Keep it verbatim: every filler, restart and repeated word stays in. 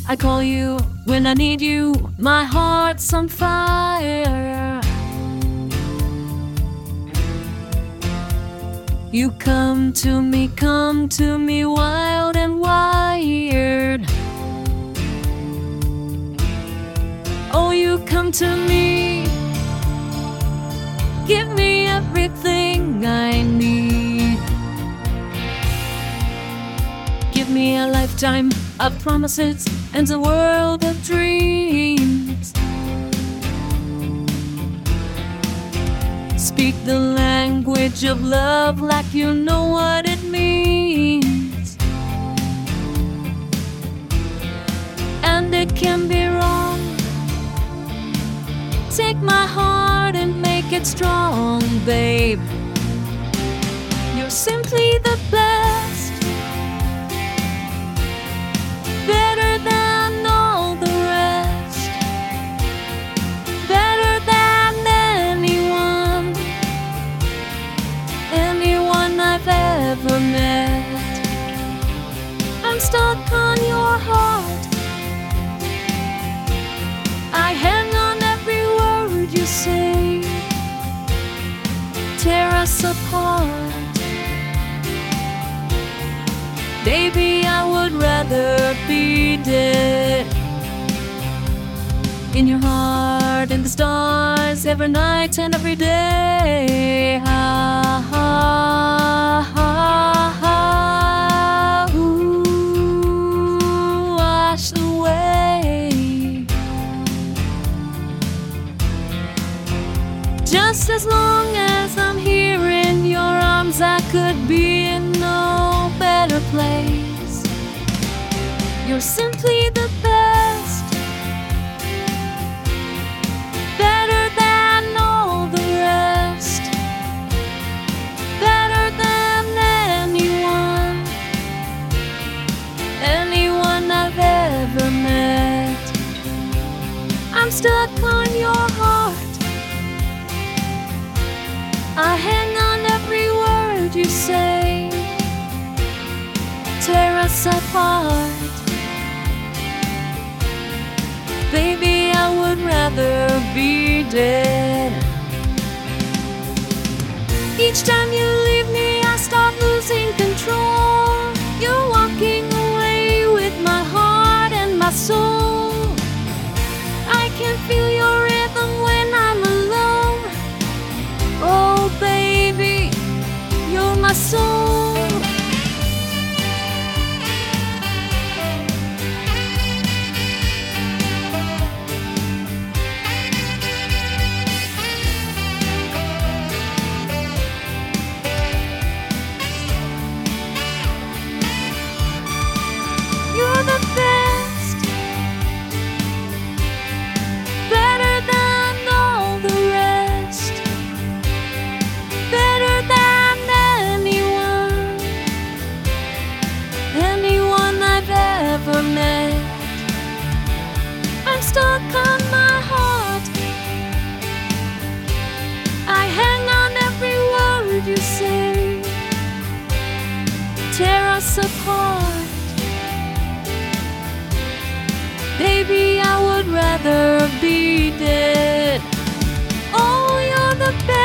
I call you when I need you, my heart's on fire. You come to me, come to me, wild and wired. Oh, you come to me, give me everything I need. Give me a lifetime of promises and a world of dreams. Speak the language of love like you know what it means. And it can be wrong. Take my heart and make it strong, babe. You're simply the best, better than all the rest, better than anyone, anyone I've ever met. I'm stuck on your heart, I hang on every word you say. Tear us apart, baby, I would rather be dead. In your heart, in the stars, every night and every day. Ha, ha, ha, ha, ooh, wash away. Just as long as I'm here in your arms, I could be in no better place. You're simply the best, better than all the rest, better than anyone, anyone I've ever met. I'm stuck on your heart, I hang on every word you say. Tear us apart, baby, I would rather be dead. Each time you leave me, I start losing control. You're walking away with my heart and my soul. I can feel your rhythm when I'm alone. Oh, baby, you're my soul. You're the best, better than all the rest, better than anyone, anyone I've ever met. I'm stuck on my heart, I hang on every word you say. Tear us apart, baby, I would rather be dead. Oh, you're the best.